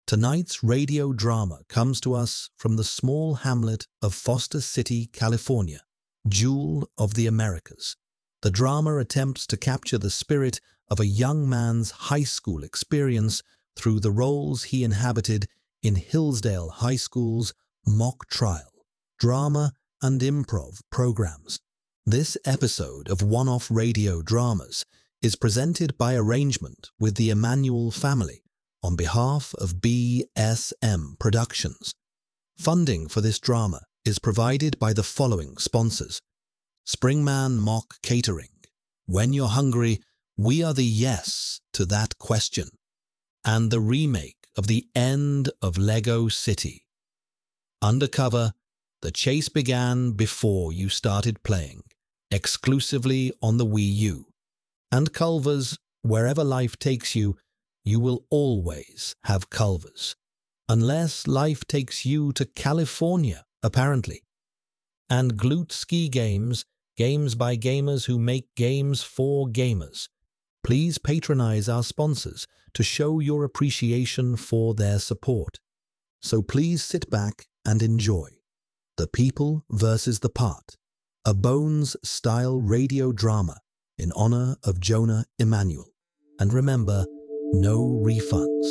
Tonight's radio drama comes to us from the small hamlet of Foster City, California, Jewel of the Americas. The drama attempts to capture the spirit of a young man's high school experience through the roles he inhabited in Hillsdale High School's mock trial, drama and improv programs. This episode of One-Off Radio Dramas is presented by arrangement with the Emanuel family on behalf of BSM Productions. Funding for this drama is provided by the following sponsors: Springman Mock Catering. When you're hungry, we are the yes to that question. And the remake of The End of Lego City. Undercover, the chase began before you started playing, exclusively on the Wii U. And Culver's, wherever life takes you, you will always have Culver's. Unless life takes you to California, apparently. And Glute Ski Games, games by gamers who make games for gamers. Please patronize our sponsors to show your appreciation for their support. So please sit back and enjoy The People versus the Part, a Bones-style radio drama in honor of Jonah Emanuel. And remember, no refunds.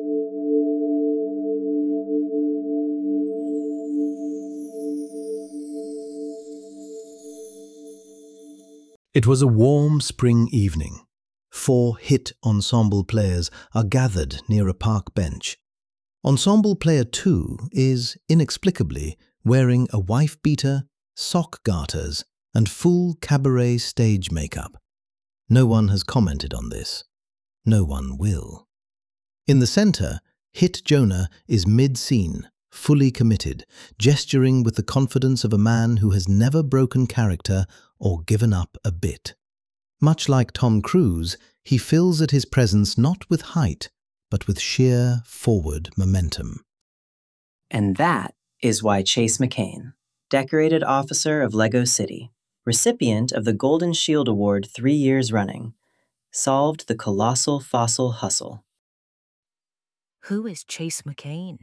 It was a warm spring evening. 4 hit ensemble players are gathered near a park bench. Ensemble player 2 is, inexplicably, wearing a wife-beater, sock garters, and full cabaret stage makeup. No one has commented on this. No one will. In the center, Hit Jonah is mid-scene, fully committed, gesturing with the confidence of a man who has never broken character or given up a bit. Much like Tom Cruise, he fills at his presence not with height, but with sheer forward momentum. And that is why Chase McCain, decorated officer of Lego City, recipient of the Golden Shield Award 3 years running, solved the colossal fossil hustle. Who is Chase McCain?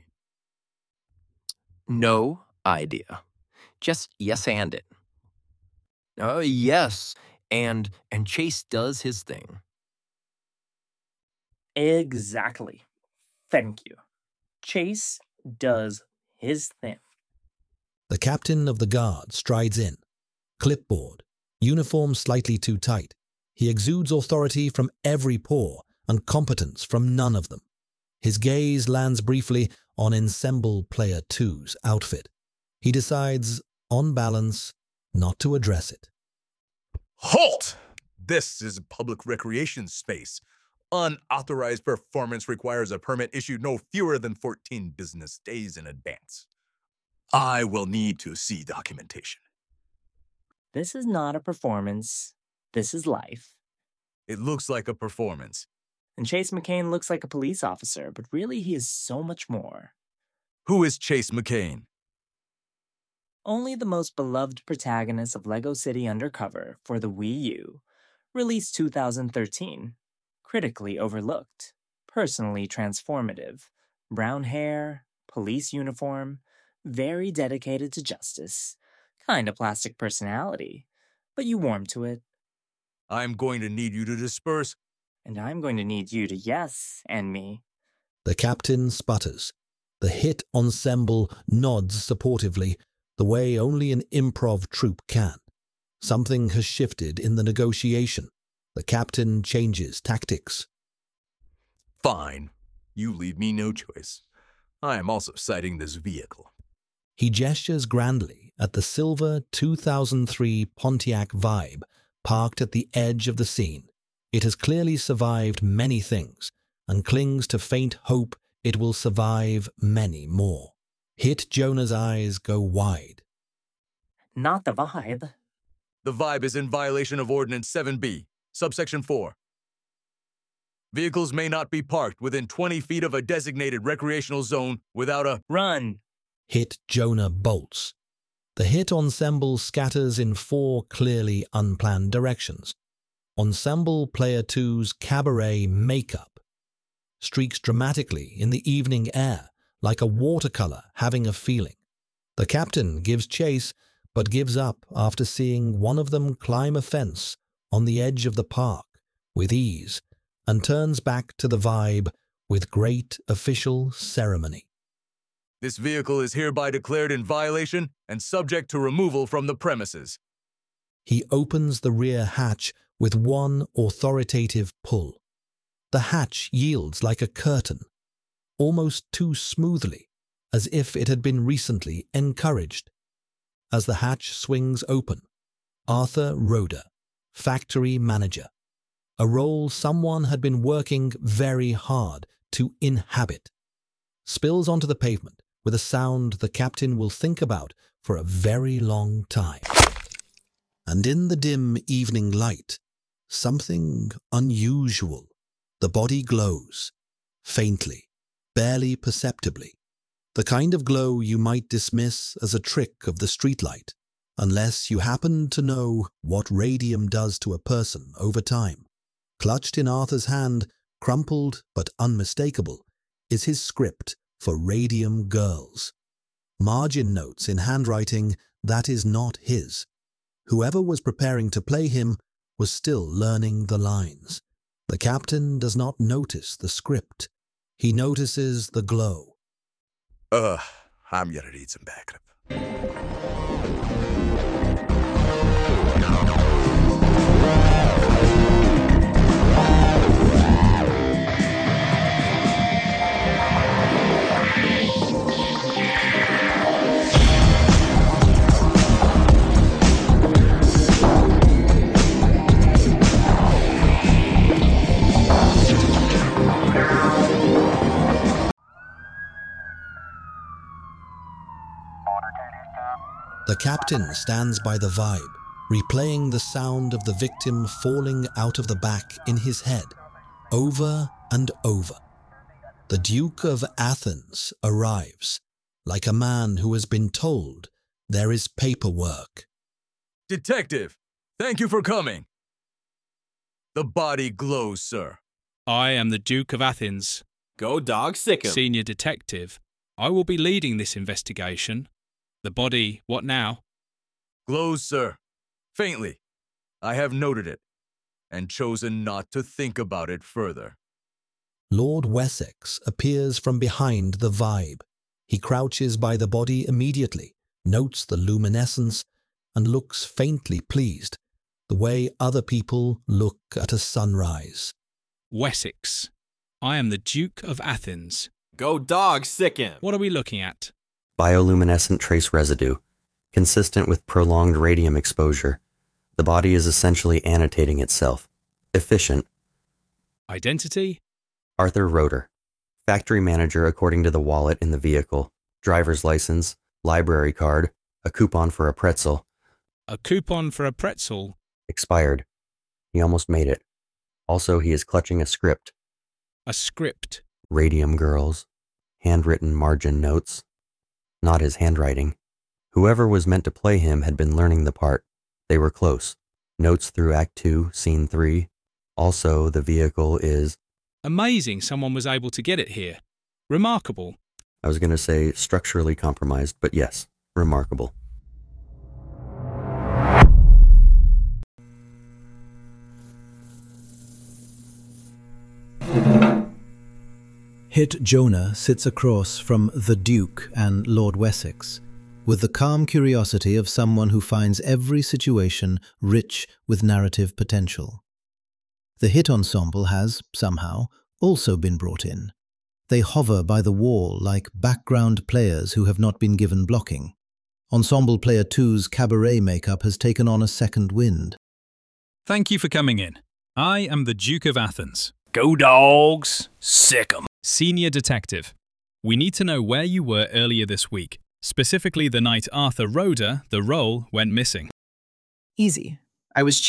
No idea. Just yes and it. Yes, and Chase does his thing. Exactly. Thank you. Chase does his thing. The captain of the guard strides in. Clipboard, uniform slightly too tight. He exudes authority from every pore and competence from none of them. His gaze lands briefly on Ensemble Player 2's outfit. He decides, on balance, not to address it. Halt! This is a public recreation space. Unauthorized performance requires a permit issued no fewer than 14 business days in advance. I will need to see documentation. This is not a performance. This is life. It looks like a performance. And Chase McCain looks like a police officer, but really he is so much more. Who is Chase McCain? Only the most beloved protagonist of Lego City Undercover for the Wii U, released 2013. Critically overlooked, personally transformative, brown hair, police uniform, very dedicated to justice, kinda plastic personality, but you warm to it. I'm going to need you to disperse. And I'm going to need you to yes and me. The captain sputters. The hit ensemble nods supportively, the way only an improv troupe can. Something has shifted in the negotiation. The captain changes tactics. Fine. You leave me no choice. I am also citing this vehicle. He gestures grandly at the silver 2003 Pontiac Vibe parked at the edge of the scene. It has clearly survived many things and clings to faint hope it will survive many more. Hit Jonah's eyes go wide. Not the vibe. The Vibe is in violation of Ordinance 7B, subsection 4. Vehicles may not be parked within 20 feet of a designated recreational zone without a Run. Hit Jonah bolts. The hit ensemble scatters in 4 clearly unplanned directions. Ensemble Player 2's cabaret makeup streaks dramatically in the evening air, like a watercolor having a feeling. The captain gives chase, but gives up after seeing one of them climb a fence on the edge of the park with ease and turns back to the Vibe with great official ceremony. This vehicle is hereby declared in violation and subject to removal from the premises. He opens the rear hatch with one authoritative pull. The hatch yields like a curtain, almost too smoothly, as if it had been recently encouraged. As the hatch swings open, Arthur Roeder, factory manager, a role someone had been working very hard to inhabit, spills onto the pavement with a sound the captain will think about for a very long time. And in the dim evening light, something unusual. The body glows, faintly, barely perceptibly. The kind of glow you might dismiss as a trick of the streetlight, unless you happen to know what radium does to a person over time. Clutched in Arthur's hand, crumpled but unmistakable, is his script for Radium Girls. Margin notes in handwriting that is not his. Whoever was preparing to play him was still learning the lines. The captain does not notice the script. He notices the glow. I'm gonna need some backup. The captain stands by the Vibe, replaying the sound of the victim falling out of the back in his head, over and over. The Duke of Athens arrives, like a man who has been told there is paperwork. Detective, thank you for coming. The body glows, sir. I am the Duke of Athens, Go dog sick 'em. senior detective. I will be leading this investigation. The body, what now? Glows, sir. Faintly. I have noted it, and chosen not to think about it further. Lord Wessex appears from behind the Vibe. He crouches by the body immediately, notes the luminescence, and looks faintly pleased, the way other people look at a sunrise. Wessex. I am the Duke of Athens. Go dog sick 'em. What are we looking at? Bioluminescent trace residue, consistent with prolonged radium exposure. The body is essentially annotating itself. Efficient. Identity? Arthur Roeder, factory manager according to the wallet in the vehicle, driver's license, library card, a coupon for a pretzel. A coupon for a pretzel? Expired. He almost made it. Also, he is clutching a script. A script? Radium Girls. Handwritten margin notes. Not his handwriting. Whoever was meant to play him had been learning the part. They were close. Notes through Act 2, Scene 3. Also, the vehicle is... Amazing someone was able to get it here. Remarkable. I was going to say structurally compromised, but yes, remarkable. Hit Jonah sits across from the Duke and Lord Wessex, with the calm curiosity of someone who finds every situation rich with narrative potential. The Hit ensemble has, somehow, also been brought in. They hover by the wall like background players who have not been given blocking. Ensemble Player 2's cabaret makeup has taken on a second wind. Thank you for coming in. I am the Duke of Athens. Go dogs sick 'em. Senior Detective. We need to know where you were earlier this week, specifically the night Arthur Roeder, the role, went missing. Easy. I was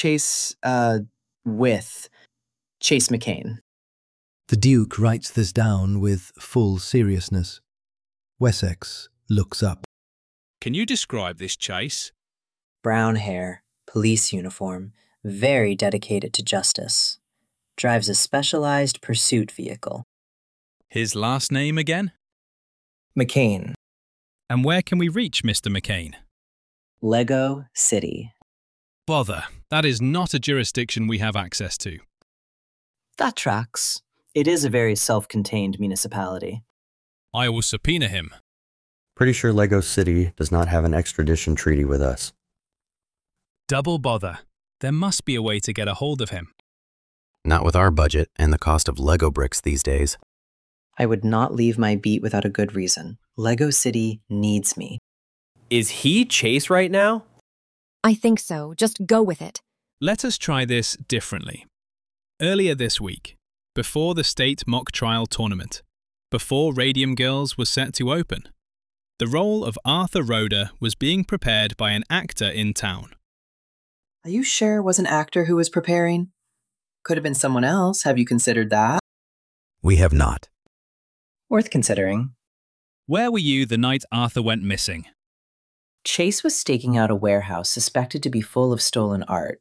with Chase McCain. The Duke writes this down with full seriousness. Wessex looks up. Can you describe this Chase? Brown hair, police uniform, very dedicated to justice. Drives a specialized pursuit vehicle. His last name again? McCain. And where can we reach Mr. McCain? Lego City. Bother, that is not a jurisdiction we have access to. That tracks. It is a very self-contained municipality. I will subpoena him. Pretty sure Lego City does not have an extradition treaty with us. Double bother. There must be a way to get a hold of him. Not with our budget and the cost of Lego bricks these days. I would not leave my beat without a good reason. Lego City needs me. Is he Chase right now? I think so. Just go with it. Let us try this differently. Earlier this week, before the state mock trial tournament, before Radium Girls was set to open, the role of Arthur Rhoda was being prepared by an actor in town. Are you sure it was an actor who was preparing? Could have been someone else. Have you considered that? We have not. Worth considering. Where were you the night Arthur went missing? Chase was staking out a warehouse suspected to be full of stolen art.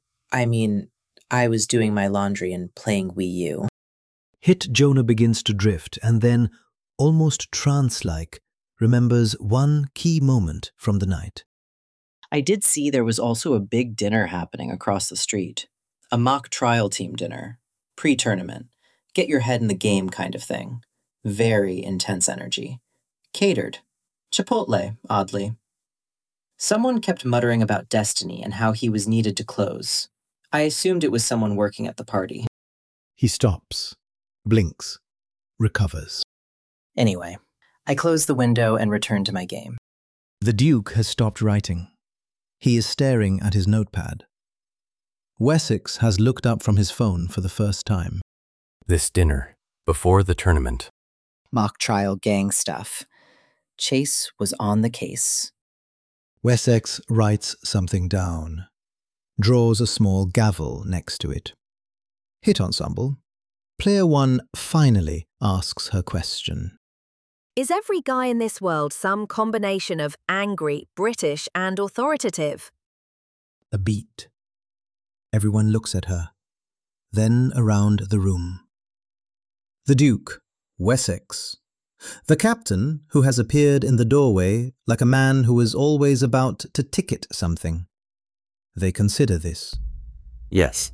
I was doing my laundry and playing Wii U. Hit Jonah begins to drift and then, almost trance-like, remembers one key moment from the night. I did see there was also a big dinner happening across the street. A mock trial team dinner. Pre-tournament. Get your head in the game kind of thing. Very intense energy. Catered. Chipotle, oddly. Someone kept muttering about Destiny and how he was needed to close. I assumed it was someone working at the party. He stops, blinks, recovers. Anyway, I closed the window and returned to my game. The Duke has stopped writing. He is staring at his notepad. Wessex has looked up from his phone for the first time. This dinner, before the tournament. Mock trial gang stuff. Chase was on the case. Wessex writes something down, draws a small gavel next to it. Hit Ensemble. Player 1 finally asks her question. Is every guy in this world some combination of angry, British, and authoritative? A beat. Everyone looks at her, then around the room. The Duke, Wessex. The captain, who has appeared in the doorway like a man who is always about to ticket something. They consider this. Yes.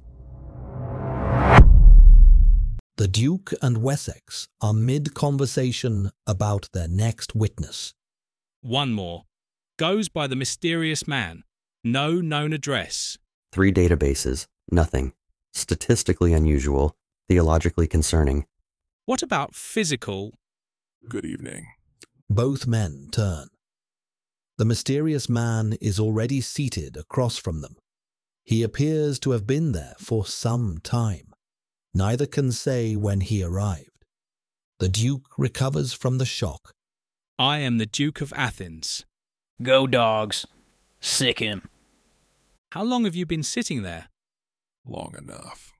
The Duke and Wessex are mid-conversation about their next witness. One more. Goes by the mysterious man. No known address. 3 databases. Nothing. Statistically unusual. Theologically concerning. What about physical? Good evening. Both men turn. The mysterious man is already seated across from them. He appears to have been there for some time. Neither can say when he arrived. The Duke recovers from the shock. I am the Duke of Athens. Go dogs. Sick him. How long have you been sitting there? Long enough.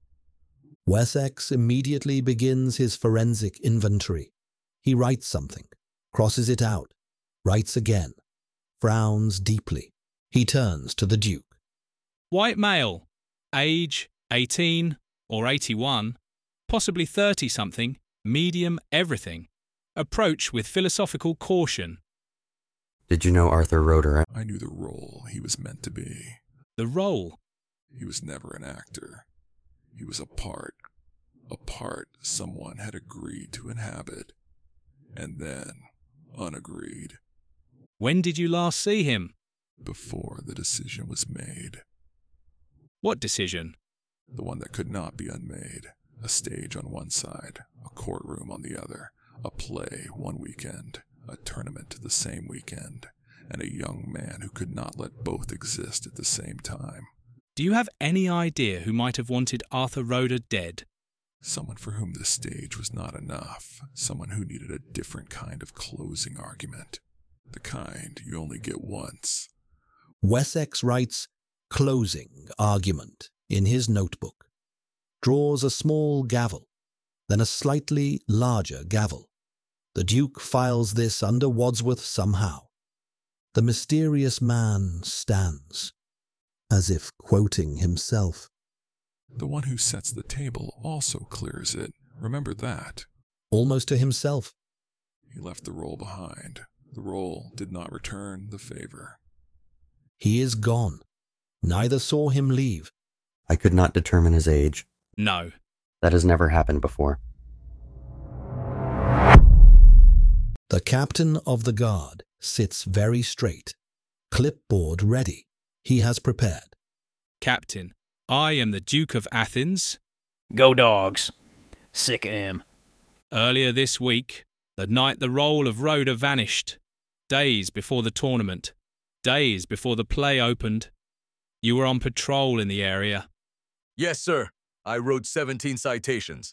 Wessex immediately begins his forensic inventory. He writes something, crosses it out, writes again, frowns deeply. He turns to the Duke. White male. Age 18 or 81. Possibly 30-something. Medium everything. Approach with philosophical caution. Did you know Arthur Rhoda? I knew the role he was meant to be. The role? He was never an actor. He was a part someone had agreed to inhabit, and then unagreed. When did you last see him? Before the decision was made. What decision? The one that could not be unmade. A stage on one side, a courtroom on the other, a play one weekend, a tournament the same weekend, and a young man who could not let both exist at the same time. Do you have any idea who might have wanted Arthur Rhoda dead? Someone for whom the stage was not enough. Someone who needed a different kind of closing argument. The kind you only get once. Wessex writes closing argument in his notebook, draws a small gavel, then a slightly larger gavel. The Duke files this under Wadsworth somehow. The mysterious man stands, as if quoting himself. The one who sets the table also clears it. Remember that. almost to himself. He left the roll behind. The roll did not return the favor. He is gone. Neither saw him leave. I could not determine his age. No. That has never happened before. The captain of the guard sits very straight, clipboard ready. He has prepared. Captain, I am the Duke of Athens. Go dogs. Sick of him. Earlier this week, the night the roll of Rhoda vanished, days before the tournament, days before the play opened, you were on patrol in the area. Yes, sir. I wrote 17 citations.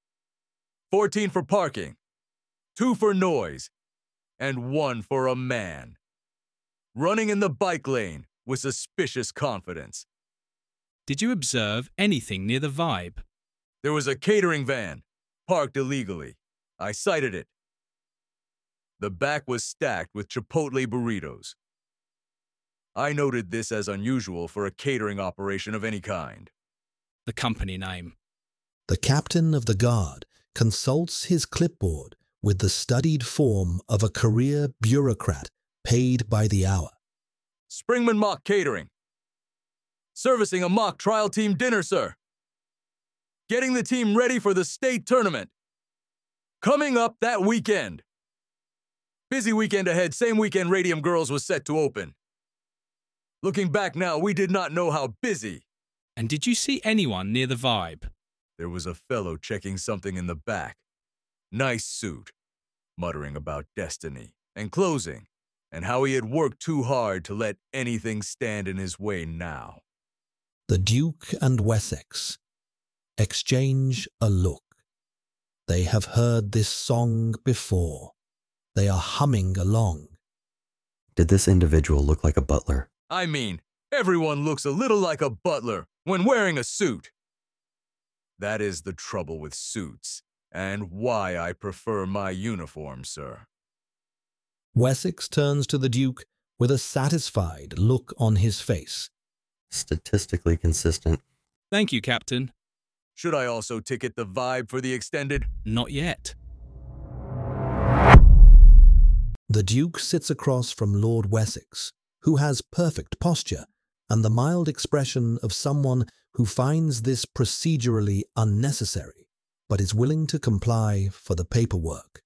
14 for parking, 2 for noise, and 1 for a man. Running in the bike lane with suspicious confidence. Did you observe anything near the Vibe? There was a catering van, parked illegally. I cited it. The back was stacked with Chipotle burritos. I noted this as unusual for a catering operation of any kind. The company name. The captain of the guard consults his clipboard with the studied form of a career bureaucrat paid by the hour. Springman Mock Catering. Servicing a mock trial team dinner, sir. Getting the team ready for the state tournament. Coming up that weekend. Busy weekend ahead, same weekend Radium Girls was set to open. Looking back now, we did not know how busy. And did you see anyone near the Vibe? There was a fellow checking something in the back. Nice suit, muttering about destiny and closing, and how he had worked too hard to let anything stand in his way now. The Duke and Wessex exchange a look. They have heard this song before. They are humming along. Did this individual look like a butler? I mean, everyone looks a little like a butler when wearing a suit. That is the trouble with suits, and why I prefer my uniform, sir. Wessex turns to the Duke with a satisfied look on his face. Statistically consistent. Thank you, Captain. Should I also ticket the Vibe for the extended? Not yet. The Duke sits across from Lord Wessex, who has perfect posture and the mild expression of someone who finds this procedurally unnecessary, but is willing to comply for the paperwork.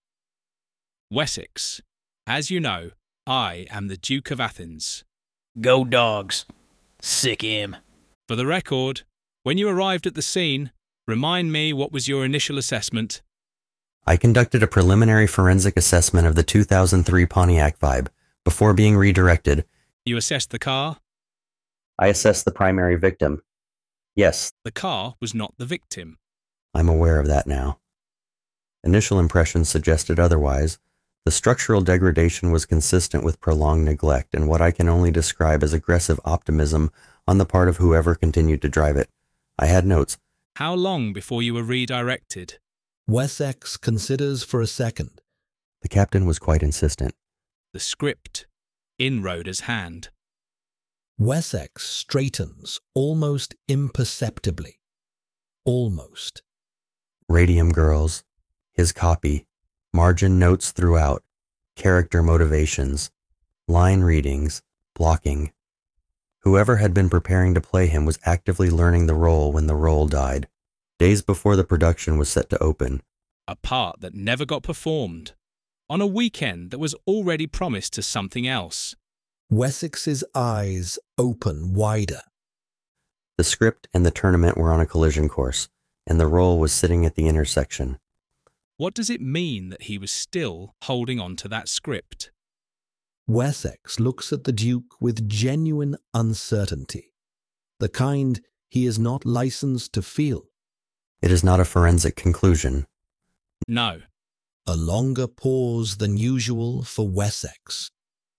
Wessex, as you know, I am the Duke of Athens. Go dogs. Sick him. For the record, when you arrived at the scene, remind me what was your initial assessment? I conducted a preliminary forensic assessment of the 2003 Pontiac Vibe before being redirected. You assessed the car? I assessed the primary victim. Yes. The car was not the victim. I'm aware of that now. Initial impressions suggested otherwise. The structural degradation was consistent with prolonged neglect and what I can only describe as aggressive optimism on the part of whoever continued to drive it. I had notes. How long before you were redirected? Wessex considers for a second. The captain was quite insistent. The script in Rhoda's hand. Wessex straightens almost imperceptibly. Almost. Radium Girls, his copy, margin notes throughout, character motivations, line readings, blocking. Whoever had been preparing to play him was actively learning the role when the role died, days before the production was set to open. A part that never got performed, on a weekend that was already promised to something else. Wessex's eyes open wider. The script and the tournament were on a collision course, and the role was sitting at the intersection. What does it mean that he was still holding on to that script? Wessex looks at the Duke with genuine uncertainty, the kind he is not licensed to feel. It is not a forensic conclusion. No. A longer pause than usual for Wessex.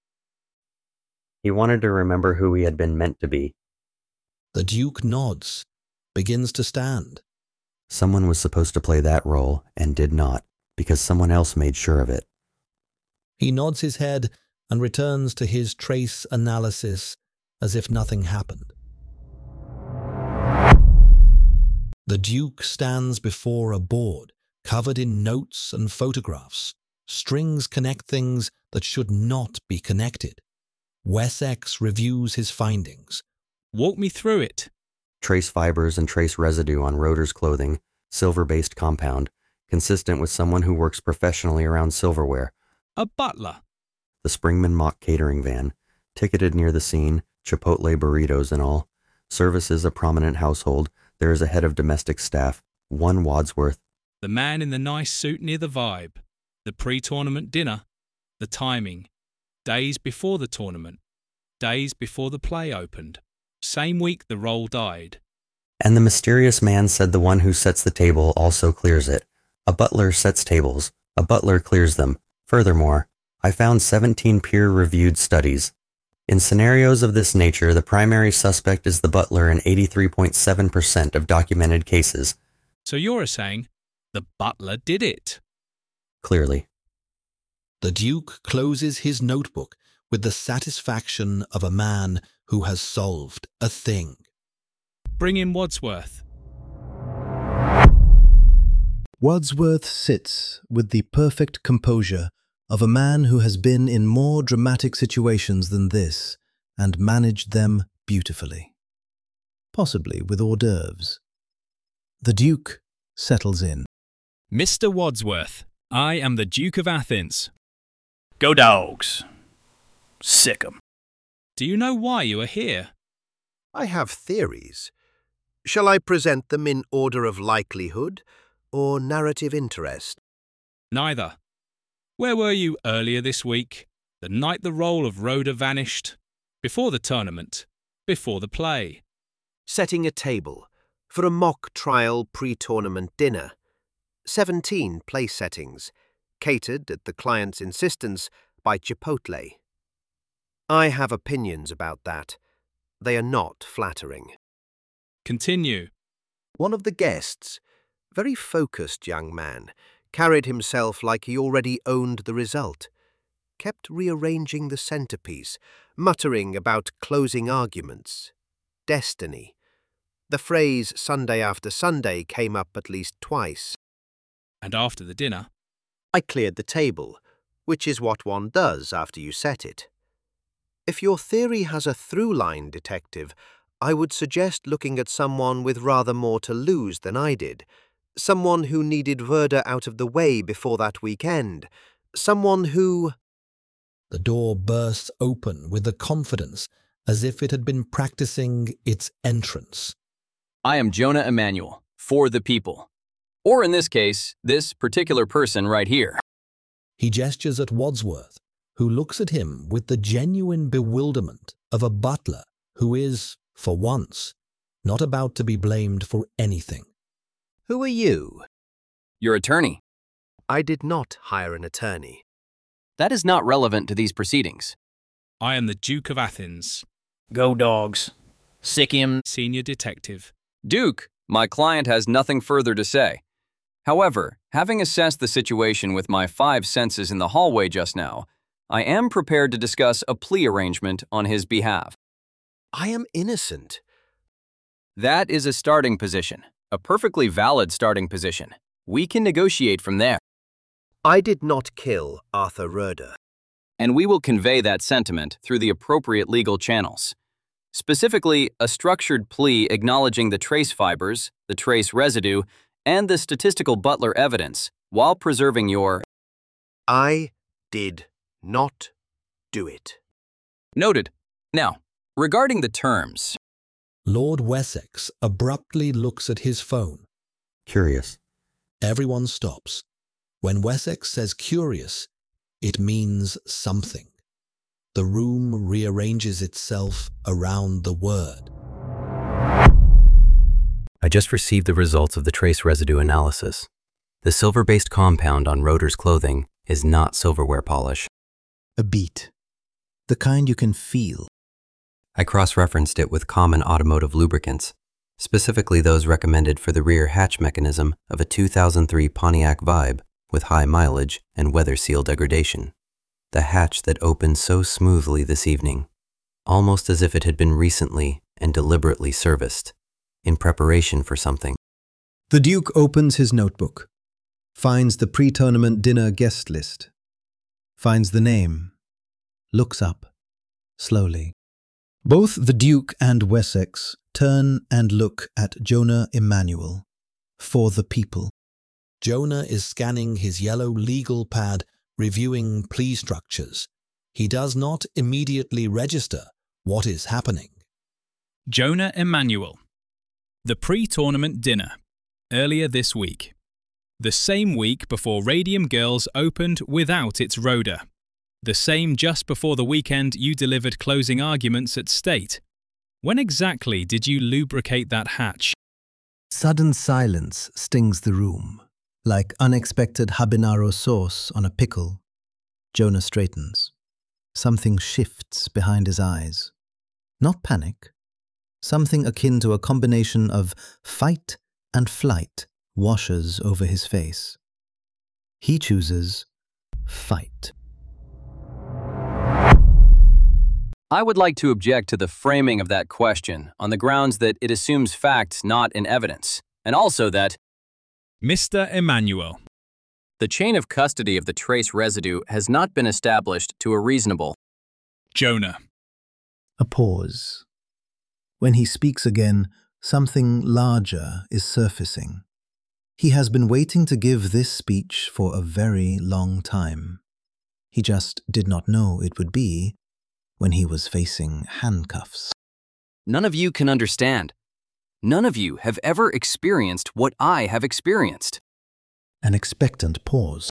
He wanted to remember who he had been meant to be. The Duke nods, begins to stand. Someone was supposed to play that role and did not, because someone else made sure of it. He nods his head and returns to his trace analysis as if nothing happened. The Duke stands before a board covered in notes and photographs. Strings connect things that should not be connected. Wessex reviews his findings. Walk me through it. Trace fibers and trace residue on Roeder's clothing, silver-based compound, consistent with someone who works professionally around silverware. A butler. The Springman mock catering van, ticketed near the scene, Chipotle burritos and all. Services a prominent household. There is a head of domestic staff, one Wadsworth. The man in the nice suit near the Vibe. The pre-tournament dinner. The timing. Days before the tournament. Days before the play opened. Same week the roll died. And the mysterious man said the one who sets the table also clears it. A butler sets tables. A butler clears them. Furthermore, I found 17 peer-reviewed studies. In scenarios of this nature, the primary suspect is the butler in 83.7% of documented cases. So you're saying the butler did it? Clearly. The Duke closes his notebook with the satisfaction of a man who has solved a thing. Bring in Wadsworth. Wadsworth sits with the perfect composure of a man who has been in more dramatic situations than this and managed them beautifully. Possibly with hors d'oeuvres. The Duke settles in. Mr. Wadsworth, I am the Duke of Athens. Go dogs. Sick 'em. Do you know why you are here? I have theories. Shall I present them in order of likelihood or narrative interest? Neither. Where were you earlier this week? The night the role of Roeder vanished? Before the tournament? Before the play? Setting a table for a mock trial pre-tournament dinner. 17 place settings, catered at the client's insistence by Chipotle. I have opinions about that. They are not flattering. Continue. One of the guests, very focused young man, carried himself like he already owned the result, kept rearranging the centerpiece, muttering about closing arguments. Destiny. The phrase Sunday after Sunday came up at least twice. And after the dinner? I cleared the table, which is what one does after you set it. If your theory has a through line, detective, I would suggest looking at someone with rather more to lose than I did. Someone who needed Roeder out of the way before that weekend. Someone who... The door bursts open with the confidence as if it had been practicing its entrance. I am Jonah Emanuel, for the people. Or in this case, this particular person right here. He gestures at Wadsworth, who looks at him with the genuine bewilderment of a butler who is, for once, not about to be blamed for anything. Who are you? Your attorney. I did not hire an attorney. That is not relevant to these proceedings. I am the Duke of Athens. Go dogs. Sick him. Senior detective. Duke, my client has nothing further to say. However, having assessed the situation with my 5 senses in the hallway just now, I am prepared to discuss a plea arrangement on his behalf. I am innocent. That is a starting position, a perfectly valid starting position. We can negotiate from there. I did not kill Arthur Roeder. And we will convey that sentiment through the appropriate legal channels. Specifically, a structured plea acknowledging the trace fibers, the trace residue, and the statistical Butler evidence, while preserving your... I did not do it. Noted. Now, regarding the terms... Lord Wessex abruptly looks at his phone. Curious. Everyone stops. When Wessex says curious, it means something. The room rearranges itself around the word. I just received the results of the trace residue analysis. The silver-based compound on Roeder's clothing is not silverware polish. A beat. The kind you can feel. I cross-referenced it with common automotive lubricants, specifically those recommended for the rear hatch mechanism of a 2003 Pontiac Vibe with high mileage and weather seal degradation. The hatch that opened so smoothly this evening, almost as if it had been recently and deliberately serviced, in preparation for something. The Duke opens his notebook. finds the pre-tournament dinner guest list, finds the name, looks up, slowly. Both the Duke and Wessex turn and look at Jonah Emanuel, for the people. Jonah is scanning his yellow legal pad, reviewing plea structures. He does not immediately register what is happening. Jonah Emanuel. The pre-tournament dinner, earlier this week. The same week before Radium Girls opened without its Rhoda. The same just before the weekend you delivered closing arguments at State. When exactly did you lubricate that hatch? Sudden silence stings the room, like unexpected habanero sauce on a pickle. Jonah straightens. Something shifts behind his eyes. Not panic. Something akin to a combination of fight and flight washes over his face. He chooses fight. I would like to object to the framing of that question on the grounds that it assumes facts not in evidence, and also that Mr. Emanuel. The chain of custody of the trace residue has not been established to a reasonable. Jonah. A pause. When he speaks again, something larger is surfacing. He has been waiting to give this speech for a very long time. He just did not know it would be when he was facing handcuffs. None of you can understand. None of you have ever experienced what I have experienced. An expectant pause.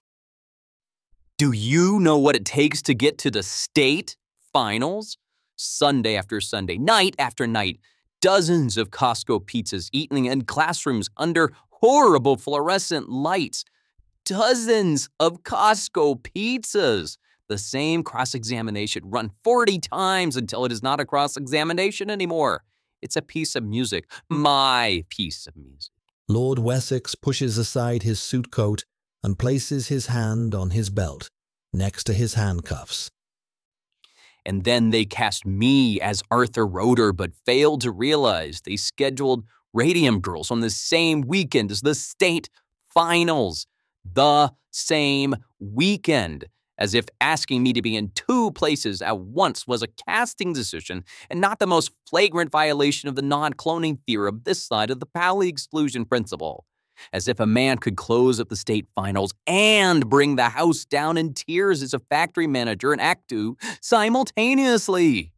Do you know what it takes to get to the state finals? Sunday after Sunday, night after night, dozens of Costco pizzas eaten in classrooms under horrible fluorescent lights. Dozens of Costco pizzas. The same cross-examination run 40 times until it is not a cross-examination anymore. It's a piece of music. My piece of music. Lord Wessex pushes aside his suit coat and places his hand on his belt, next to his handcuffs. And then they cast me as Arthur Roeder, but failed to realize they scheduled Radium Girls on the same weekend as the state finals. The same weekend. As if asking me to be in two places at once was a casting decision and not the most flagrant violation of the non-cloning theorem this side of the Pauli exclusion principle. As if a man could close up the state finals and bring the house down in tears as a factory manager in Act 2 simultaneously.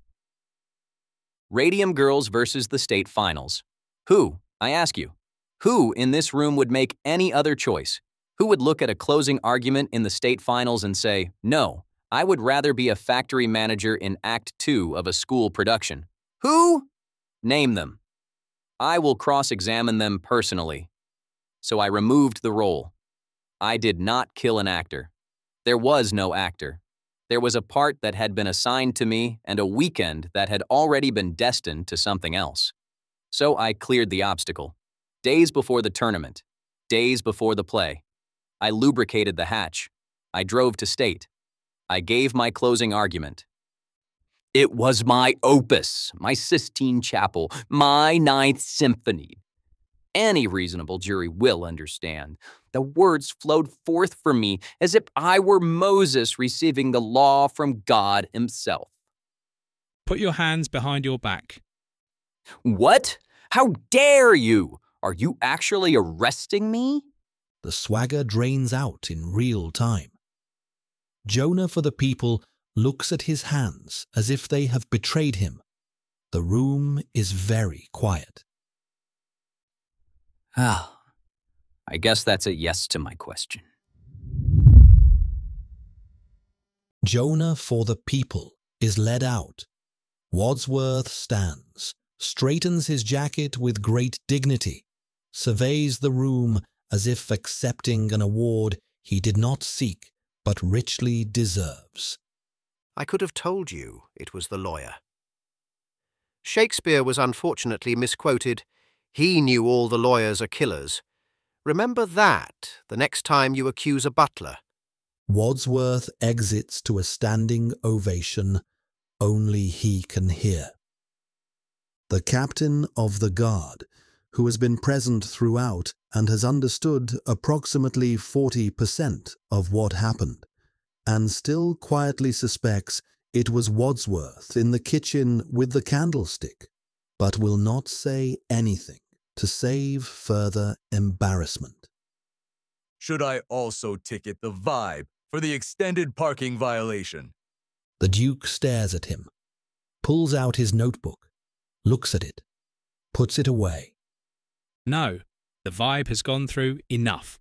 Radium Girls versus the state finals. Who, I ask you, who in this room would make any other choice? Who would look at a closing argument in the state finals and say, no, I would rather be a factory manager in Act 2 of a school production? Who? Name them. I will cross-examine them personally. So I removed the role. I did not kill an actor. There was no actor. There was a part that had been assigned to me and a weekend that had already been destined to something else. So I cleared the obstacle. Days before the tournament. Days before the play. I lubricated the hatch. I drove to state. I gave my closing argument. It was my opus, my Sistine Chapel, my Ninth Symphony. Any reasonable jury will understand. The words flowed forth from me as if I were Moses receiving the law from God himself. Put your hands behind your back. What? How dare you? Are you actually arresting me? The swagger drains out in real time. Jonah for the people looks at his hands as if they have betrayed him. The room is very quiet. Ah, I guess that's a yes to my question. Jonah for the people is led out. Wadsworth stands, straightens his jacket with great dignity, surveys the room as if accepting an award he did not seek but richly deserves. I could have told you it was the lawyer. Shakespeare was unfortunately misquoted. He knew all the lawyers are killers. Remember that the next time you accuse a butler. Wadsworth exits to a standing ovation only he can hear. The captain of the guard, who has been present throughout and has understood approximately 40% of what happened, and still quietly suspects it was Wadsworth in the kitchen with the candlestick, but will not say anything to save further embarrassment. Should I also ticket the Vibe for the extended parking violation? The Duke stares at him, pulls out his notebook, looks at it, puts it away. No, the Vibe has gone through enough.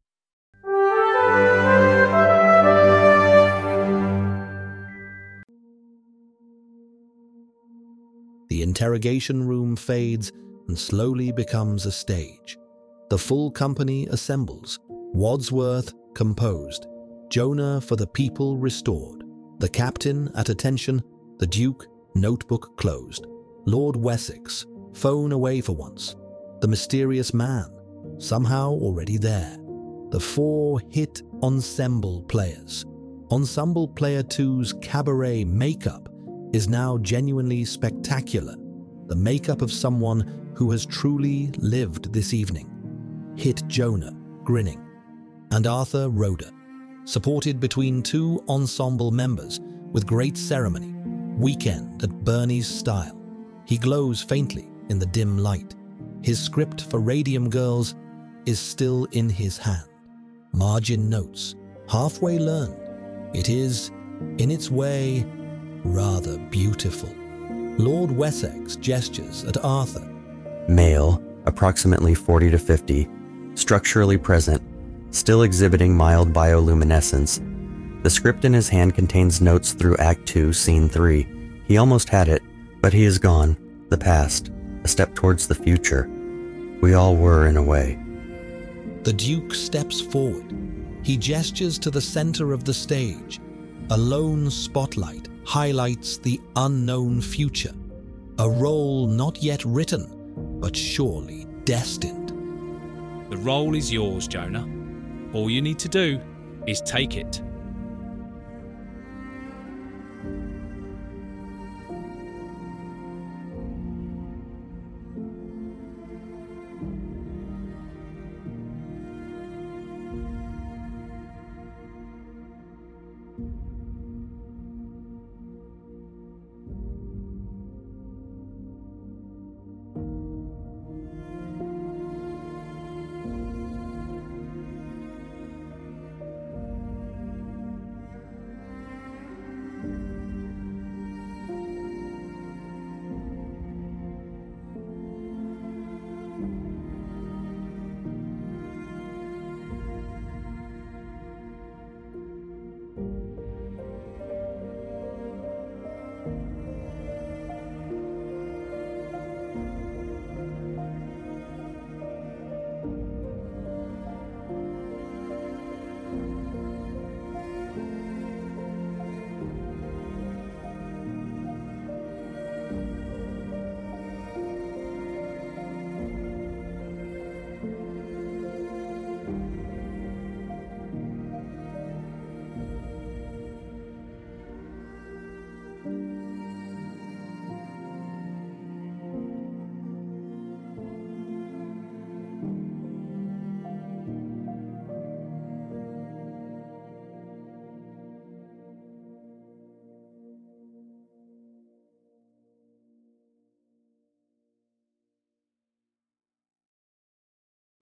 The interrogation room fades and slowly becomes a stage. The full company assembles, Wadsworth composed, Jonah for the people restored, the captain at attention, the Duke, notebook closed, Lord Wessex, phone away for once, the mysterious man, somehow already there, the 4 hit ensemble players. Ensemble Player 2's cabaret makeup is now genuinely spectacular, the makeup of someone who has truly lived this evening. Hit Jonah, grinning, and Arthur Rhoda, supported between 2 ensemble members with great ceremony, weekend at Bernie's style. He glows faintly in the dim light. His script for Radium Girls is still in his hand. Margin notes, halfway learned. It is, in its way, rather beautiful. Lord Wessex gestures at Arthur. Male, approximately 40 to 50, structurally present, still exhibiting mild bioluminescence. The script in his hand contains notes through Act 2, Scene 3. He almost had it, but he is gone, the past, a step towards the future. We all were, in a way. The Duke steps forward. He gestures to the center of the stage. A lone spotlight highlights the unknown future. A role not yet written, but surely destined. The role is yours, Jonah. All you need to do is take it.